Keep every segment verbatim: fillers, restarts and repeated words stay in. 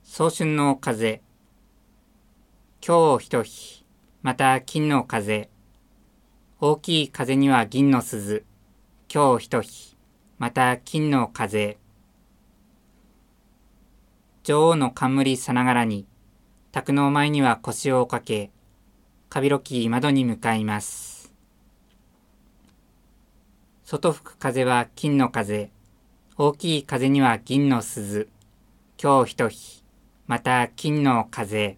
早春の風。今日一日、また金の風。大きい風には銀の鈴。今日一日、また金の風。女王の冠さながらに、宅の前には腰をかけ、かびろき窓に向かいます。外吹く風は金の風。大きい風には銀の鈴。今日一日、また金の風。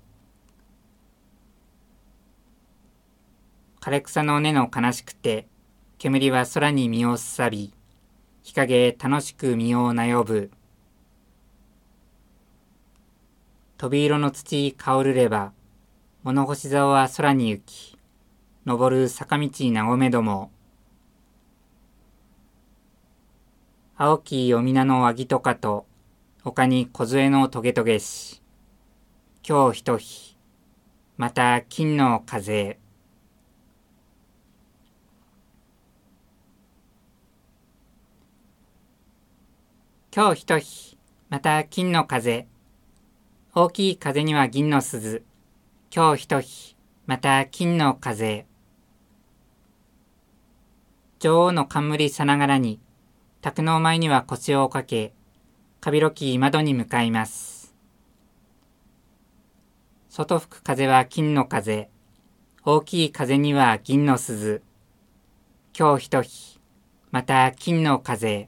枯れ草の根の悲しくて、煙は空に身をすさび、日陰楽しく身をなよぶ。飛び色の土香るれば、物干し竿は空に行き、登る坂道なごめども。青きおみなのわぎとかと、丘に梢のトゲトゲし。今日一日、また金の風。今日一日、また金の風。大きい風には銀の鈴。今日一日、また金の風。女王の冠さながらに、宅の前には腰をかけ、かびろき窓に向かいます。外吹く風は金の風。大きい風には銀の鈴。今日一日、また金の風。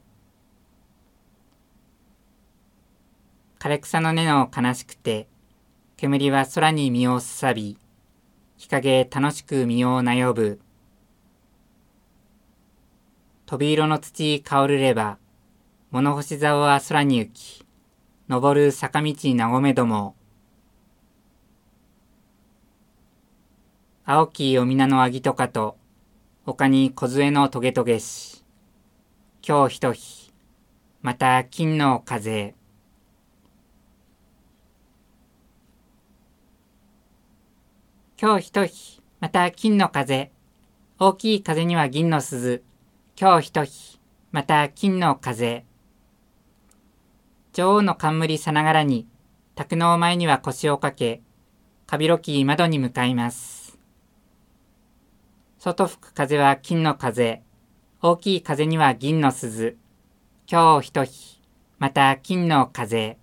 枯れ草の根の悲しくて、煙は空に身をすさび、日陰楽しく身をなよぶ。飛び色の土香るれば、物干し竿は空に行き、登る坂道なごめども。青きおみなのあぎとかと、丘に梢のトゲトゲし。今日一日、また金の風。今日一日、また金の風。大きい風には銀の鈴。今日一日、また金の風。女王の冠さながらに、宅の前には腰をかけ、かびろき窓に向かいます。外吹く風は金の風。大きい風には銀の鈴。今日一日、また金の風。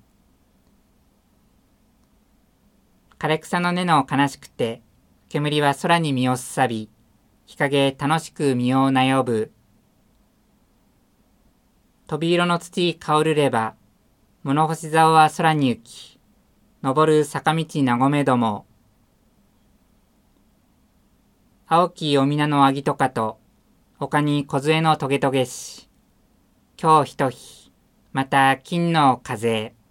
枯れ草の根の悲しくて、煙は空に身をすさび、日陰楽しく身をなよぶ。飛び色の土香るれば、物干し竿は空に行き、登る坂道なごめども。青きおみなのあぎとかと、丘に梢のトゲトゲし。今日一日、また金の風。